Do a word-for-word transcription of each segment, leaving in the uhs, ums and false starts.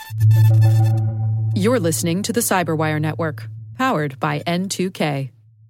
You're listening to the Cyberwire Network, powered by N two K.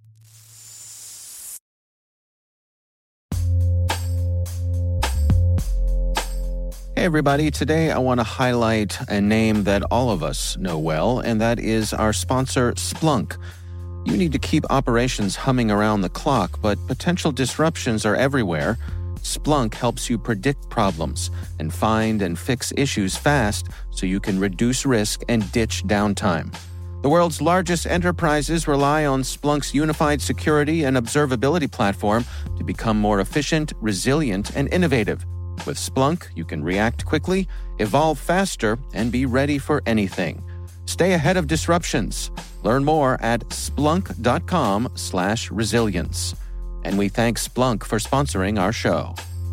Hey everybody, today I want to highlight a name that all of us know well, and that is our sponsor, Splunk. You need to keep operations humming around the clock, but potential disruptions are everywhere. Splunk helps you predict problems and find and fix issues fast so you can reduce risk and ditch downtime. The world's largest enterprises rely on Splunk's unified security and observability platform to become more efficient, resilient, and innovative. With Splunk, you can react quickly, evolve faster, and be ready for anything. Stay ahead of disruptions. Learn more at splunk.com slash resilience. And we thank Splunk for sponsoring our show.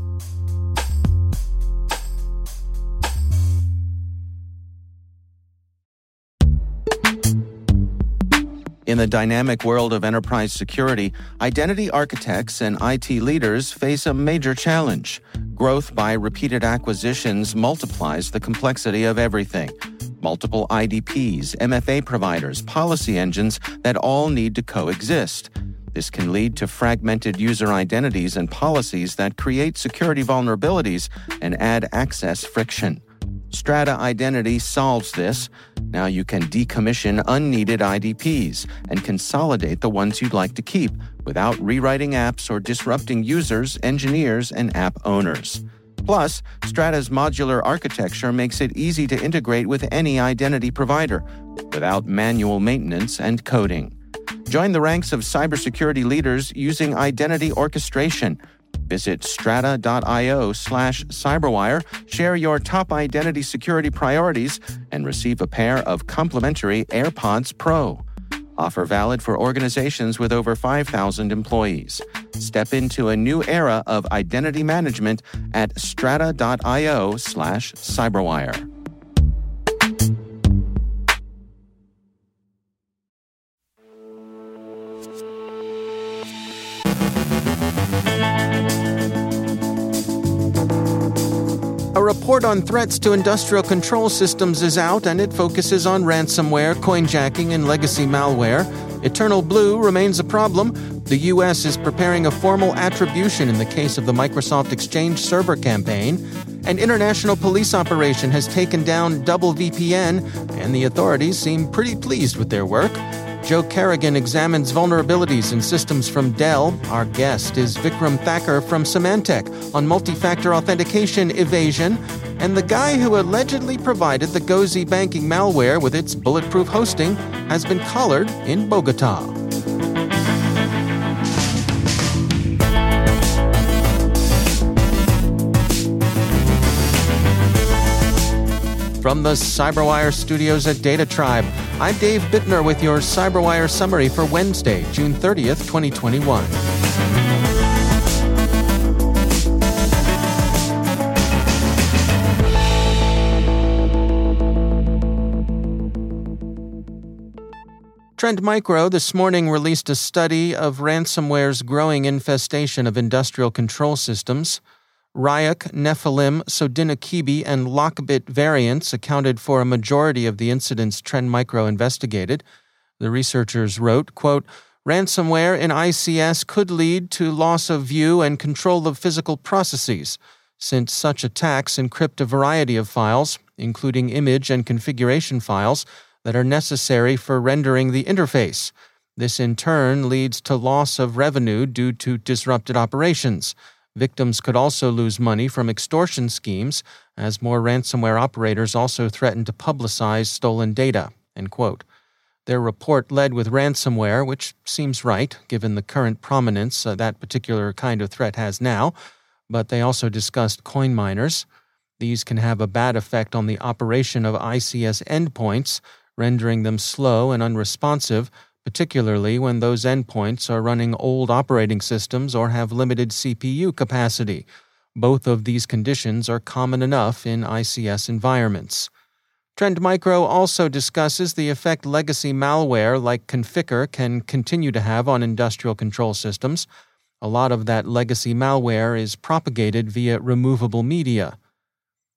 In the dynamic world of enterprise security, identity architects and I T leaders face a major challenge. Growth by repeated acquisitions multiplies the complexity of everything. Multiple I D Ps, M F A providers, policy engines that all need to coexist. This can lead to fragmented user identities and policies that create security vulnerabilities and add access friction. Strata Identity solves this. Now you can decommission unneeded I D Ps and consolidate the ones you'd like to keep without rewriting apps or disrupting users, engineers, and app owners. Plus, Strata's modular architecture makes it easy to integrate with any identity provider without manual maintenance and coding. Join the ranks of cybersecurity leaders using identity orchestration. Visit strata.io slash cyberwire, share your top identity security priorities, and receive a pair of complimentary AirPods Pro. Offer valid for organizations with over five thousand employees. Step into a new era of identity management at strata.io slash cyberwire. A report on threats to industrial control systems is out, and it focuses on ransomware, coinjacking, and legacy malware. Eternal Blue remains a problem. The U S is preparing a formal attribution in the case of the Microsoft Exchange server campaign. An international police operation has taken down Double V P N, and the authorities seem pretty pleased with their work. Joe Carrigan examines vulnerabilities in systems from Dell. Our guest is Vikram Thakur from Symantec on multi-factor authentication evasion. And the guy who allegedly provided the Gozi banking malware with its bulletproof hosting has been collared in Bogota. From the Cyberwire studios at Data Tribe, I'm Dave Bittner with your Cyberwire summary for Wednesday, June thirtieth, twenty twenty-one. Trend Micro this morning released a study of ransomware's growing infestation of industrial control systems. Ryuk, Nephilim, Sodinokibi, and Lockbit variants accounted for a majority of the incidents Trend Micro investigated. The researchers wrote, quote, ransomware in I C S could lead to loss of view and control of physical processes, since such attacks encrypt a variety of files, including image and configuration files, that are necessary for rendering the interface. This in turn leads to loss of revenue due to disrupted operations. Victims could also lose money from extortion schemes, as more ransomware operators also threaten to publicize stolen data, end quote. Their report led with ransomware, which seems right, given the current prominence uh, that particular kind of threat has now, but they also discussed coin miners. These can have a bad effect on the operation of I C S endpoints, rendering them slow and unresponsive, particularly when those endpoints are running old operating systems or have limited C P U capacity. Both of these conditions are common enough in I C S environments. Trend Micro also discusses the effect legacy malware like Conficker can continue to have on industrial control systems. A lot of that legacy malware is propagated via removable media.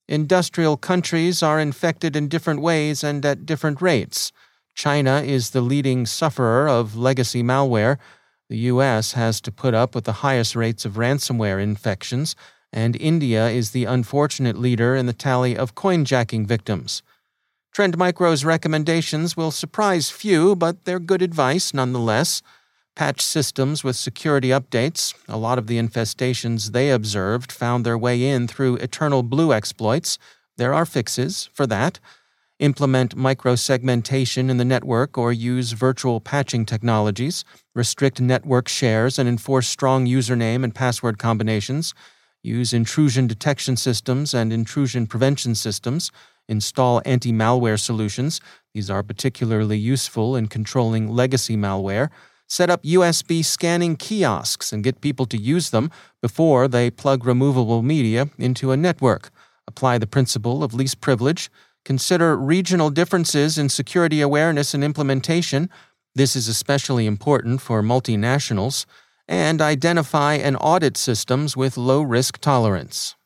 Industrial countries are infected in different ways and at different rates. China is the leading sufferer of legacy malware. The U S has to put up with the highest rates of ransomware infections, and India is the unfortunate leader in the tally of coinjacking victims. Trend Micro's recommendations will surprise few, but they're good advice nonetheless. Patch systems with security updates. A lot of the infestations they observed found their way in through Eternal Blue exploits. There are fixes for that. Implement microsegmentation in the network or use virtual patching technologies. Restrict network shares and enforce strong username and password combinations. Use intrusion detection systems and intrusion prevention systems. Install anti-malware solutions. These are particularly useful in controlling legacy malware. Set up U S B scanning kiosks and get people to use them before they plug removable media into a network. Apply the principle of least privilege. Consider regional differences in security awareness and implementation. This is especially important for multinationals. And identify and audit systems with low risk tolerance.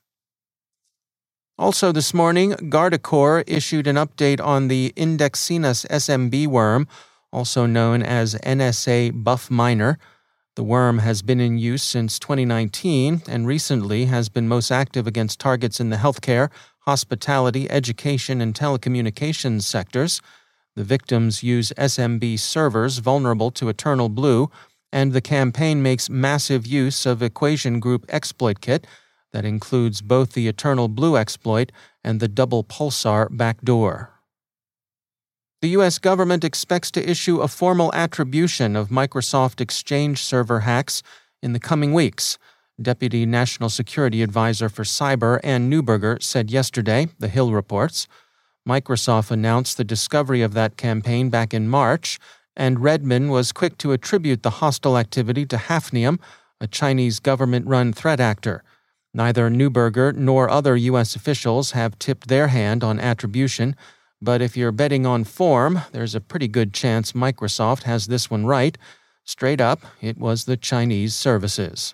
Also this morning, Guardicore issued an update on the Indexinus S M B worm, also known as N S A Buff Minor. The worm has been in use since twenty nineteen and recently has been most active against targets in the healthcare, hospitality, education, and telecommunications sectors. The victims use S M B servers vulnerable to Eternal Blue, and the campaign makes massive use of Equation Group Exploit Kit that includes both the Eternal Blue exploit and the Double Pulsar backdoor. The U S government expects to issue a formal attribution of Microsoft Exchange server hacks in the coming weeks. Deputy National Security Advisor for Cyber Ann Neuberger said yesterday, The Hill reports. Microsoft announced the discovery of that campaign back in March, and Redmond was quick to attribute the hostile activity to Hafnium, a Chinese government-run threat actor. Neither Neuberger nor other U S officials have tipped their hand on attribution, but if you're betting on form, there's a pretty good chance Microsoft has this one right. Straight up, it was the Chinese services.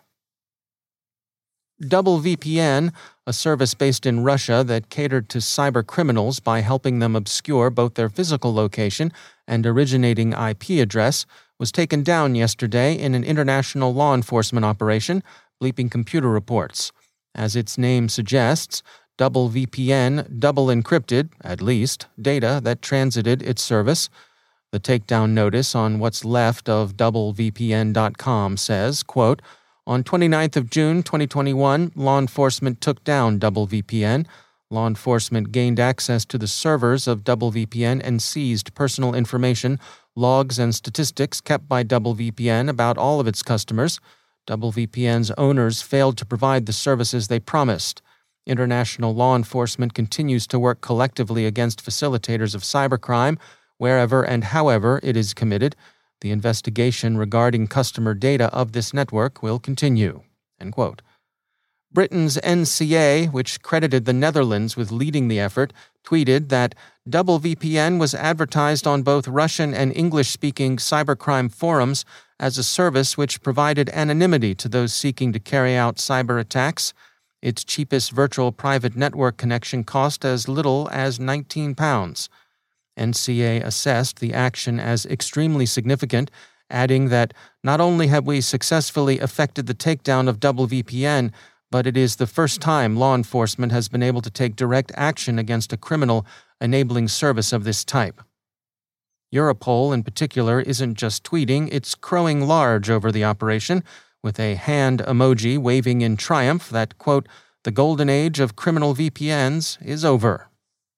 Double V P N, a service based in Russia that catered to cyber criminals by helping them obscure both their physical location and originating I P address, was taken down yesterday in an international law enforcement operation, Bleeping Computer reports. As its name suggests, Double V P N double encrypted, at least, data that transited its service. The takedown notice on what's left of double V P N dot com says, quote, on twenty-ninth of June twenty twenty-one, law enforcement took down Double V P N. Law enforcement gained access to the servers of Double V P N and seized personal information, logs, and statistics kept by Double V P N about all of its customers. Double V P N's owners failed to provide the services they promised. International law enforcement continues to work collectively against facilitators of cybercrime, wherever and however it is committed. The investigation regarding customer data of this network will continue. End quote. Britain's N C A, which credited the Netherlands with leading the effort, tweeted that Double V P N was advertised on both Russian and English-speaking cybercrime forums as a service which provided anonymity to those seeking to carry out cyber attacks. Its cheapest virtual private network connection cost as little as nineteen pounds. N C A assessed the action as extremely significant, adding that not only have we successfully effected the takedown of Double V P N, but it is the first time law enforcement has been able to take direct action against a criminal enabling service of this type. Europol, in particular, isn't just tweeting, it's crowing large over the operation, with a hand emoji waving in triumph that, quote, the golden age of criminal V P Ns is over.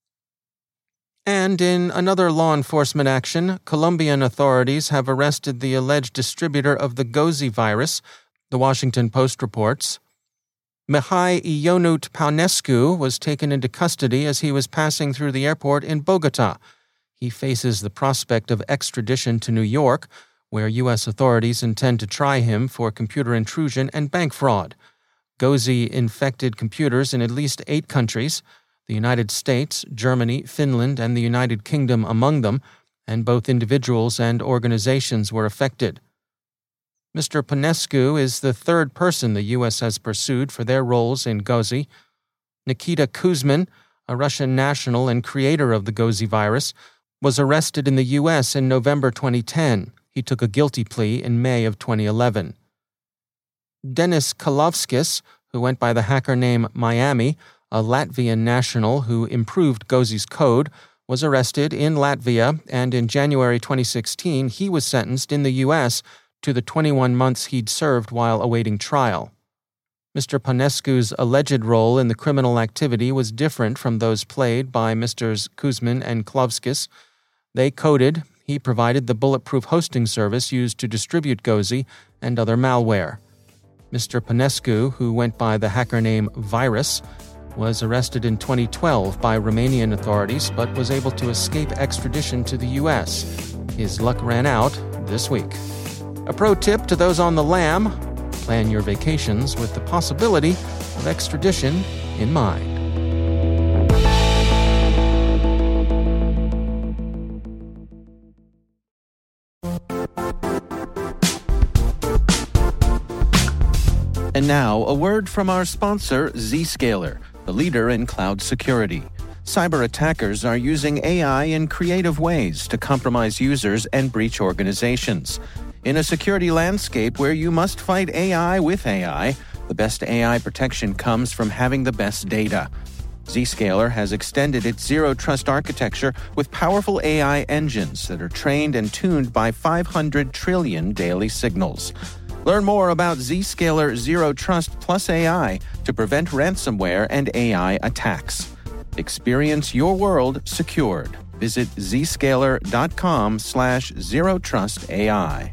And in another law enforcement action, Colombian authorities have arrested the alleged distributor of the Gozi virus, the Washington Post reports. Mihai Ionut Paunescu was taken into custody as he was passing through the airport in Bogota. He faces the prospect of extradition to New York, where U S authorities intend to try him for computer intrusion and bank fraud. Gozi infected computers in at least eight countries, the United States, Germany, Finland, and the United Kingdom among them, and both individuals and organizations were affected. Mister Paunescu is the third person the U S has pursued for their roles in Gozi. Nikita Kuzmin, a Russian national and creator of the Gozi virus, was arrested in the U S in November twenty ten. He took a guilty plea in May of twenty eleven. Denis Kalovskis, who went by the hacker name Miami, a Latvian national who improved Gozi's code, was arrested in Latvia, and in January twenty sixteen he was sentenced in the U S to the twenty-one months he'd served while awaiting trial. Mister Ponescu's alleged role in the criminal activity was different from those played by Misters Kuzmin and Kalovskis. They coded, he provided the bulletproof hosting service used to distribute Gozi and other malware. Mister Ponescu, who went by the hacker name Virus, was arrested in twenty twelve by Romanian authorities but was able to escape extradition to the U S. His luck ran out this week. A pro tip to those on the lam: plan your vacations with the possibility of extradition in mind. And now, a word from our sponsor, Zscaler, the leader in cloud security. Cyber attackers are using A I in creative ways to compromise users and breach organizations. In a security landscape where you must fight A I with A I, the best A I protection comes from having the best data. Zscaler has extended its zero-trust architecture with powerful A I engines that are trained and tuned by five hundred trillion daily signals. Learn more about Zscaler Zero Trust Plus A I to prevent ransomware and A I attacks. Experience your world secured. Visit zscaler.com slash zero trust AI.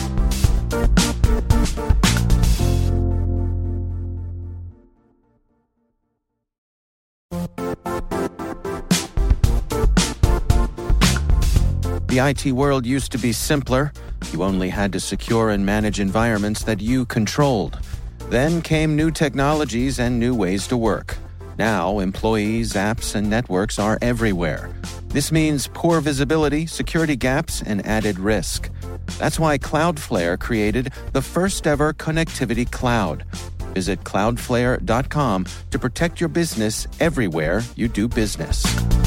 The I T world used to be simpler. You only had to secure and manage environments that you controlled. Then came new technologies and new ways to work. Now, employees, apps, and networks are everywhere. This means poor visibility, security gaps, and added risk. That's why Cloudflare created the first-ever connectivity cloud. Visit cloudflare dot com to protect your business everywhere you do business.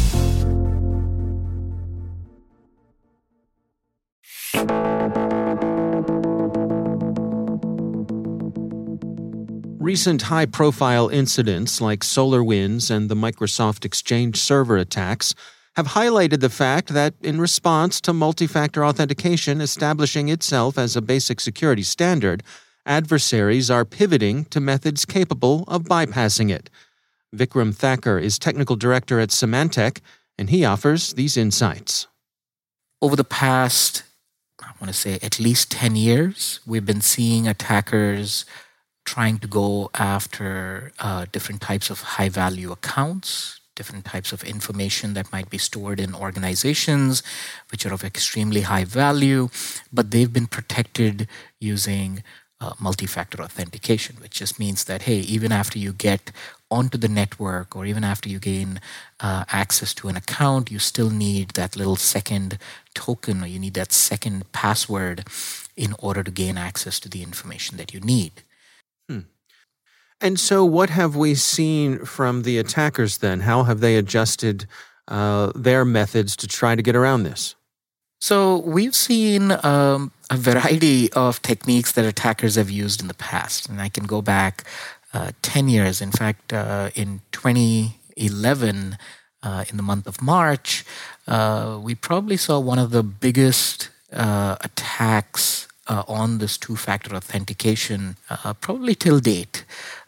Recent high-profile incidents like SolarWinds and the Microsoft Exchange server attacks have highlighted the fact that in response to multi-factor authentication establishing itself as a basic security standard, adversaries are pivoting to methods capable of bypassing it. Vikram Thakur is technical director at Symantec, and he offers these insights. Over the past, I want to say, at least ten years, we've been seeing attackers trying to go after uh, different types of high-value accounts, different types of information that might be stored in organizations, which are of extremely high value, but they've been protected using uh, multi-factor authentication, which just means that, hey, even after you get onto the network or even after you gain uh, access to an account, you still need that little second token or you need that second password in order to gain access to the information that you need. Hmm. And so what have we seen from the attackers then? How have they adjusted uh, their methods to try to get around this? So we've seen um, a variety of techniques that attackers have used in the past. And I can go back uh, ten years. In fact, uh, in twenty eleven, uh, in the month of March, uh, we probably saw one of the biggest uh, attacks Uh, on this two-factor authentication, uh, probably till date,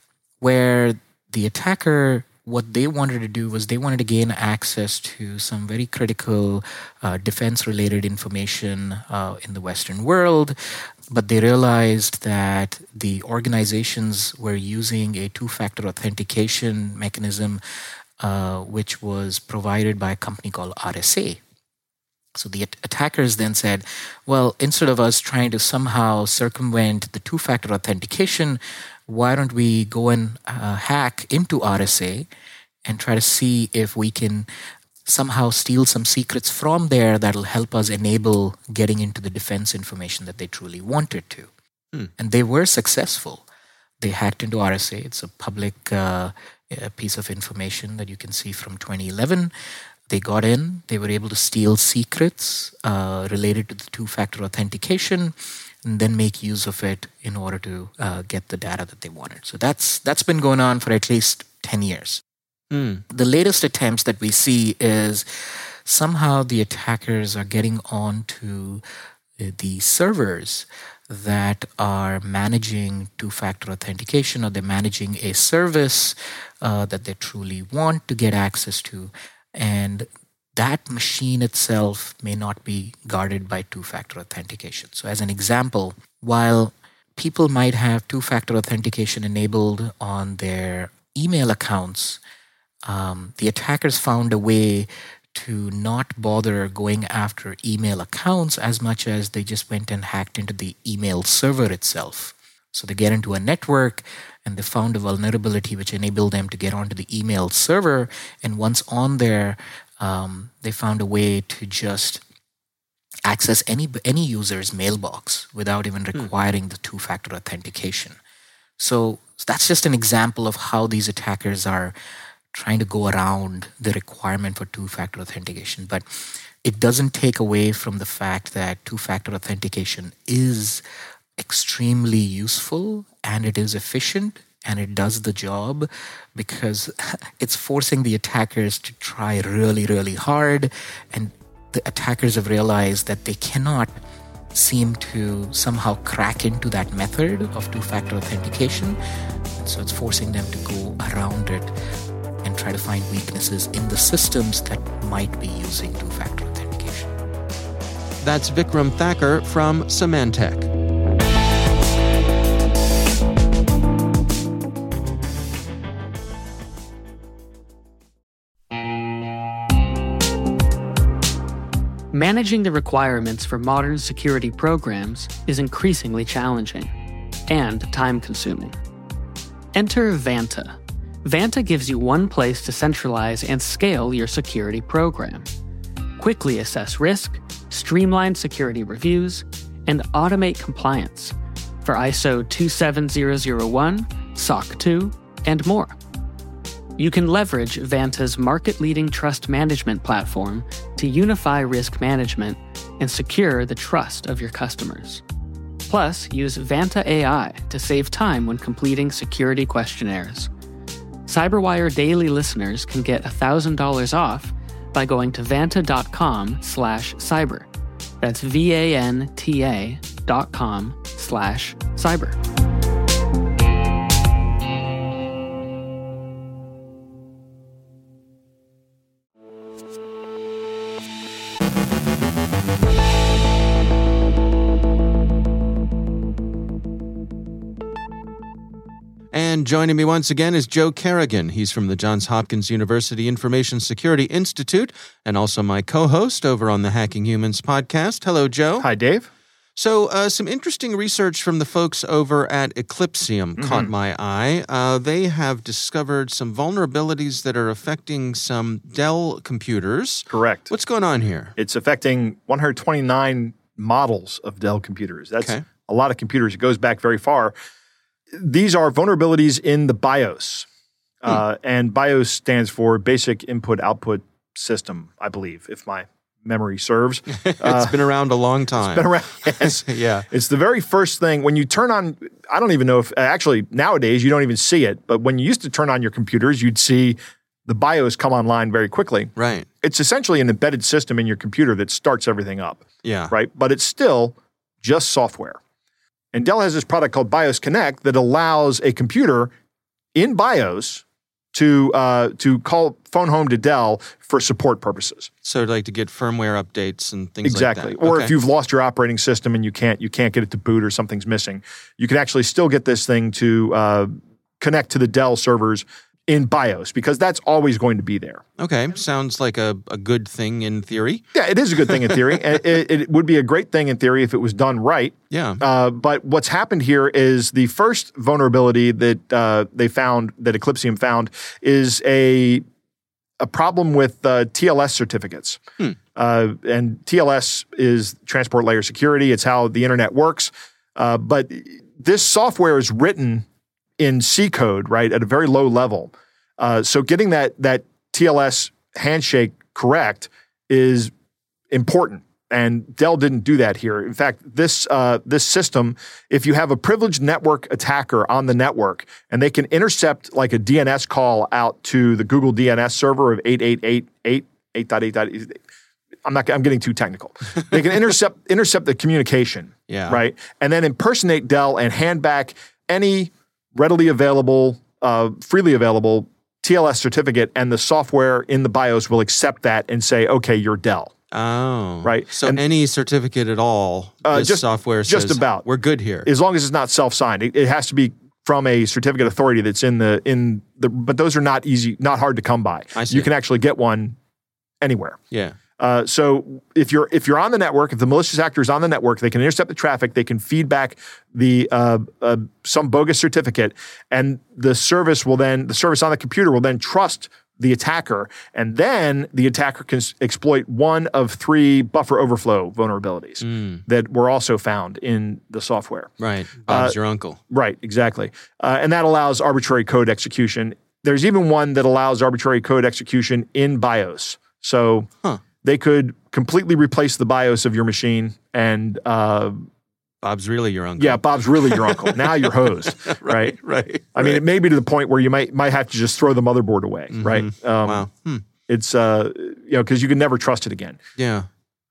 where the attacker, what they wanted to do was they wanted to gain access to some very critical uh, defense-related information uh, in the Western world, but they realized that the organizations were using a two-factor authentication mechanism uh, which was provided by a company called R S A. So the attackers then said, well, instead of us trying to somehow circumvent the two-factor authentication, why don't we go and uh, hack into R S A and try to see if we can somehow steal some secrets from there that'll help us enable getting into the defense information that they truly wanted to. Hmm. And they were successful. They hacked into R S A. It's a public uh, a piece of information that you can see from twenty eleven. They got in, they were able to steal secrets uh, related to the two-factor authentication, and then make use of it in order to uh, get the data that they wanted. So that's that's been going on for at least ten years. Mm. The latest attempts that we see is somehow the attackers are getting onto the servers that are managing two-factor authentication, or they're managing a service uh, that they truly want to get access to. And that machine itself may not be guarded by two-factor authentication. So as an example, while people might have two-factor authentication enabled on their email accounts, um, the attackers found a way to not bother going after email accounts as much as they just went and hacked into the email server itself. So they get into a network and they found a vulnerability which enabled them to get onto the email server. And once on there, um, they found a way to just access any any user's mailbox without even requiring hmm. the two-factor authentication. So that's just an example of how these attackers are trying to go around the requirement for two-factor authentication. But it doesn't take away from the fact that two-factor authentication is extremely useful and it is efficient and it does the job, because it's forcing the attackers to try really, really hard. And the attackers have realized that they cannot seem to somehow crack into that method of two-factor authentication. And so it's forcing them to go around it and try to find weaknesses in the systems that might be using two-factor authentication. That's Vikram Thakur from Symantec. Managing the requirements for modern security programs is increasingly challenging and time-consuming. Enter Vanta. Vanta gives you one place to centralize and scale your security program. Quickly assess risk, streamline security reviews, and automate compliance for I S O two seven zero zero one, S O C two, and more. You can leverage Vanta's market-leading trust management platform to unify risk management and secure the trust of your customers. Plus, use Vanta A I to save time when completing security questionnaires. CyberWire Daily listeners can get one thousand dollars off by going to vanta.com slash cyber. That's V-A-N-T-A dot com slash cyber. And joining me once again is Joe Carrigan. He's from the Johns Hopkins University Information Security Institute and also my co-host over on the Hacking Humans podcast. Hello, Joe. Hi, Dave. So uh, some interesting research from the folks over at Eclypsium mm-hmm. caught my eye. Uh, they have discovered some vulnerabilities that are affecting some Dell computers. Correct. What's going on here? It's affecting one hundred twenty-nine models of Dell computers. That's okay. A lot of computers. It goes back very far. These are vulnerabilities in the BIOS. Hmm. Uh, and BIOS stands for Basic Input-Output System, I believe, if my memory serves. It's uh, been around a long time. It's been around, yes. Yeah. It's the very first thing. When you turn on, I don't even know if, actually, nowadays, you don't even see it. But when you used to turn on your computers, you'd see the BIOS come online very quickly. Right. It's essentially an embedded system in your computer that starts everything up. Yeah. Right? But it's still just software. And Dell has this product called BIOS Connect that allows a computer in BIOS to uh, to call phone home to Dell for support purposes. So like to get firmware updates and things exactly. like that. Or okay. if you've lost your operating system and you can't you can't get it to boot or something's missing, you can actually still get this thing to uh, connect to the Dell servers in BIOS, because that's always going to be there. Okay. Sounds like a, a good thing in theory. Yeah, it is a good thing in theory. it, it, it would be a great thing in theory if it was done right. Yeah. Uh, but what's happened here is the first vulnerability that uh, they found, that Eclypsium found, is a a problem with uh, T L S certificates. Hmm. Uh, and T L S is transport layer security. It's how the internet works. Uh, but this software is written in C code, right, at a very low level. Uh, so getting that that T L S handshake correct is important. And Dell didn't do that here. In fact, this uh, this system, if you have a privileged network attacker on the network and they can intercept like a D N S call out to the Google D N S server of eight eight eight eight, eight dot eight dot eight, I'm not. I'm getting too technical. They can intercept intercept the communication, yeah. right, and then impersonate Dell and hand back any readily available, uh, freely available T L S certificate, and the software in the BIOS will accept that and say, "Okay, you're Dell." Oh, right. So and, any certificate at all, uh, this just, software just says about we're good here, as long as it's not self-signed. It, it has to be from a certificate authority that's in the in the. But those are not easy, not hard to come by. I see. You can actually get one anywhere. Yeah. Uh, so if you're if you're on the network, if the malicious actor is on the network, they can intercept the traffic. They can feed back the uh, uh, some bogus certificate, and the service will then the service on the computer will then trust the attacker, and then the attacker can s- exploit one of three buffer overflow vulnerabilities mm. that were also found in the software. Right, Bob's uh, your uncle. Right, exactly, uh, and that allows arbitrary code execution. There's even one that allows arbitrary code execution in BIOS. So. Huh. They could completely replace the BIOS of your machine, and uh, Bob's really your uncle. yeah, Bob's really your uncle. Now you're hosed, right? right? Right. I mean, it may be to the point where you might might have to just throw the motherboard away, Mm-hmm. right? Um, wow. Hmm. It's uh, you know, because you can never trust it again. Yeah.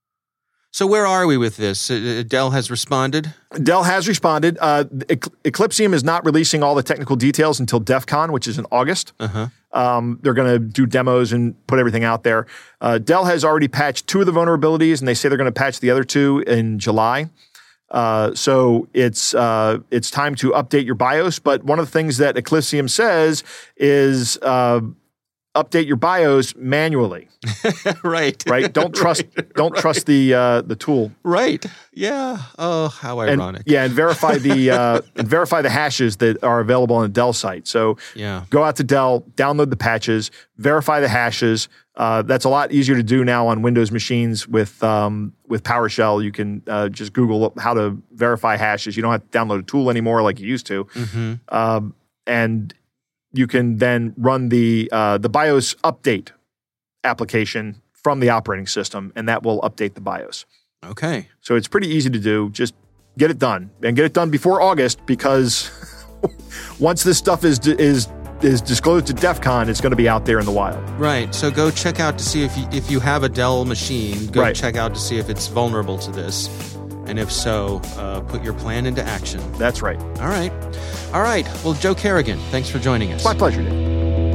So where are we with this? Uh, Dell has responded? Dell has responded. Uh, Ecl- Eclipsium is not releasing all the technical details until DEF CON, which is in August. Uh-huh. Um, they're going to do demos and put everything out there. Uh, Dell has already patched two of the vulnerabilities, and they say they're going to patch the other two in July. Uh, so it's uh, it's time to update your BIOS. But one of the things that Eclipsium says is uh, update your BIOS manually. right. Right. Don't trust. right. Don't right. trust the uh, the tool. Right. Yeah. Oh, how ironic. And, yeah, and verify the uh, and verify the hashes that are available on the Dell site. So yeah. go out to Dell, download the patches, verify the hashes. Uh, that's a lot easier to do now on Windows machines with um, with PowerShell. You can uh, just Google how to verify hashes. You don't have to download a tool anymore like you used to, mm-hmm. um, and you can then run the uh, the BIOS update application from the operating system, and that will update the BIOS. Okay. So it's pretty easy to do. Just get it done, and get it done before August, because once this stuff is is is disclosed to DEF CON, it's going to be out there in the wild. Right. So go check out to see if you, if you have a Dell machine. Go right. check out to see if it's vulnerable to this. And if so, uh, put your plan into action. That's right. All right. All right. Well, Joe Carrigan, thanks for joining us. My pleasure, Dave.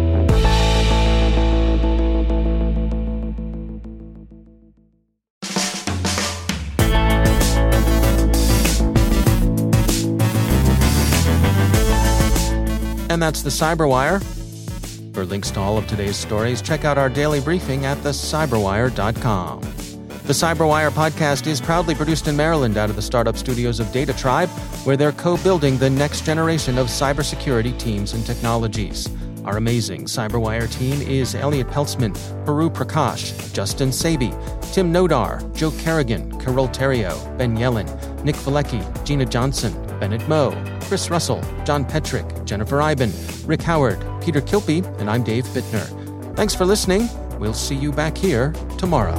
And that's the Cyberwire. For links to all of today's stories, check out our daily briefing at the cyberwire dot com. The Cyberwire podcast is proudly produced in Maryland out of the startup studios of Data Tribe, where they're co-building the next generation of cybersecurity teams and technologies. Our amazing Cyberwire team is Elliot Peltzman, Paru Prakash, Justin Sabi, Tim Nodar, Joe Carrigan, Carol Terrio, Ben Yellen, Nick Valecki, Gina Johnson, Bennett Moe, Chris Russell, John Petrick, Jennifer Iben, Rick Howard, Peter Kilpie, and I'm Dave Bittner. Thanks for listening. We'll see you back here tomorrow.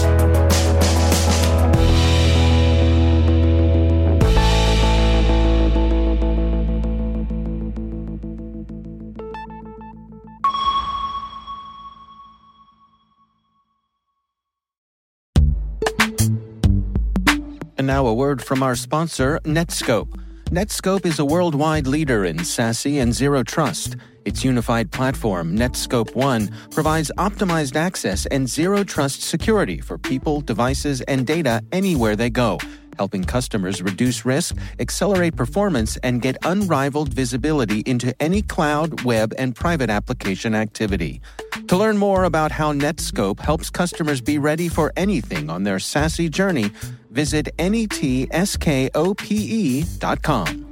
And now a word from our sponsor, Netskope. Netskope is a worldwide leader in SASE and Zero Trust. Its unified platform, Netskope One, provides optimized access and Zero Trust security for people, devices, and data anywhere they go, helping customers reduce risk, accelerate performance, and get unrivaled visibility into any cloud, web, and private application activity. To learn more about how Netskope helps customers be ready for anything on their SASE journey, visit netskope dot com.